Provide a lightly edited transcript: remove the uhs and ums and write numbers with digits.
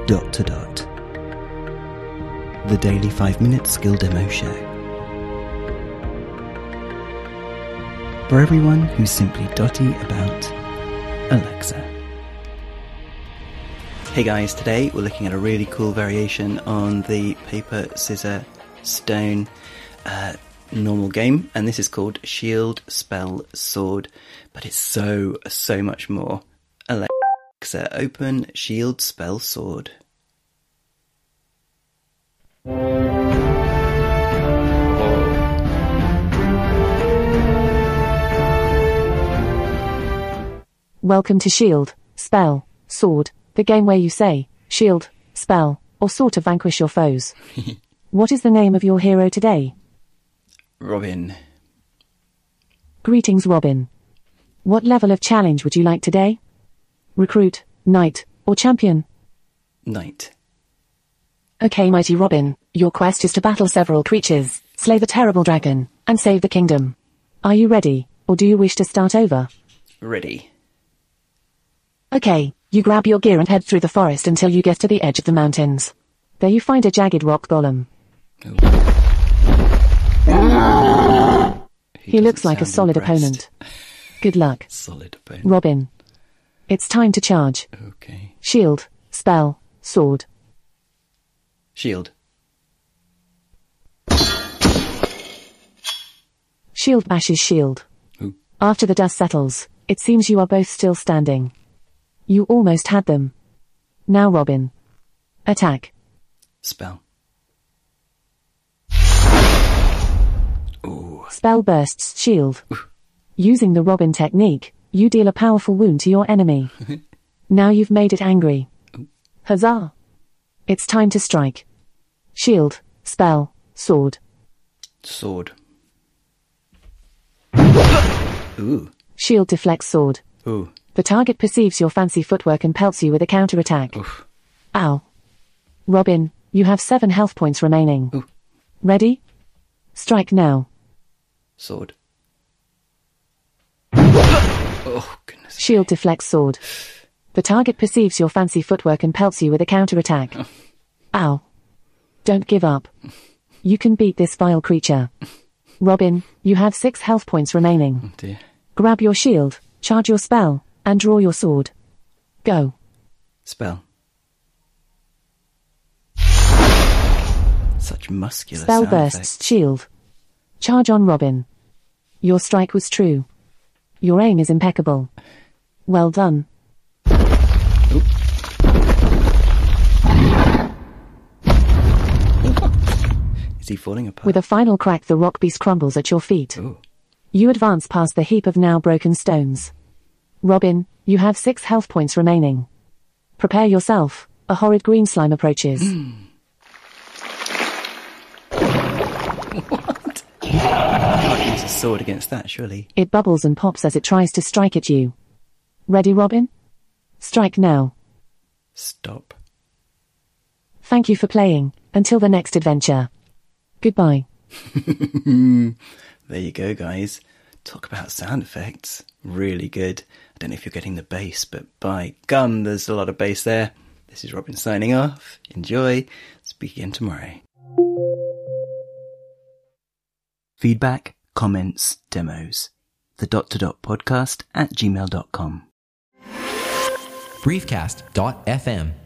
Dot to Dot, the daily 5-minute skill demo show. For everyone who's simply dotty about Alexa. Hey guys, today we're looking at a really cool variation on the paper, scissor, stone normal game, and this is called Shield, Spell, Sword, but it's so much more. Alexa, open Shield, Spell, Sword. Welcome to Shield, Spell, Sword, the game where you say, shield, spell, or sword to vanquish your foes. What is the name of your hero today? Robin. Greetings, Robin. What level of challenge would you like today? Recruit, Knight, or Champion? Knight. Okay, mighty Robin, your quest is to battle several creatures, slay the terrible dragon, and save the kingdom. Are you ready, or do you wish to start over? Ready. Okay, you grab your gear and head through the forest until you get to the edge of the mountains. There you find a jagged rock golem. He looks like a solid opponent. Good luck. Solid opponent. Robin. It's time to charge. Okay. Shield, spell, sword. Shield. Shield bashes shield. Ooh. After the dust settles, it seems you are both still standing. You almost had them. Now Robin. Attack. Spell. Ooh. Spell bursts shield. Using the Robin technique, you deal a powerful wound to your enemy. Now you've made it angry. Huzzah! It's time to strike. Shield, spell, sword. Sword. Ooh. Shield deflects sword. Ooh. The target perceives your fancy footwork and pelts you with a counterattack. Oof. Ow. Robin, you have 7 health points remaining. Ooh. Ready? Strike now. Sword. Oh, goodness. Shield deflects sword. The target perceives your fancy footwork and pelts you with a counterattack. Oh. Ow. Don't give up. You can beat this vile creature. Robin, you have 6 health points remaining. Oh dear. Grab your shield, charge your spell, and draw your sword. Go. Spell. Such muscular Spell sound bursts effects. shield. Charge on Robin. Your strike was true. Your aim is impeccable. Well done. Ooh. Is he falling apart? With a final crack, the rock beast crumbles at your feet. Ooh. You advance past the heap of now broken stones. Robin, you have 6 health points remaining. Prepare yourself. A horrid green slime approaches. What? Can't use a sword against that, surely. It bubbles and pops as it tries to strike at you. Ready, Robin? Strike now. Stop. Thank you for playing. Until the next adventure. Goodbye. There you go, guys. Talk about sound effects. Really good. I don't know if you're getting the bass, but by gum, there's a lot of bass there. This is Robin signing off. Enjoy. Speak again tomorrow. Feedback, comments, demos. The Dot to Dot podcast @gmail.com. Briefcast.fm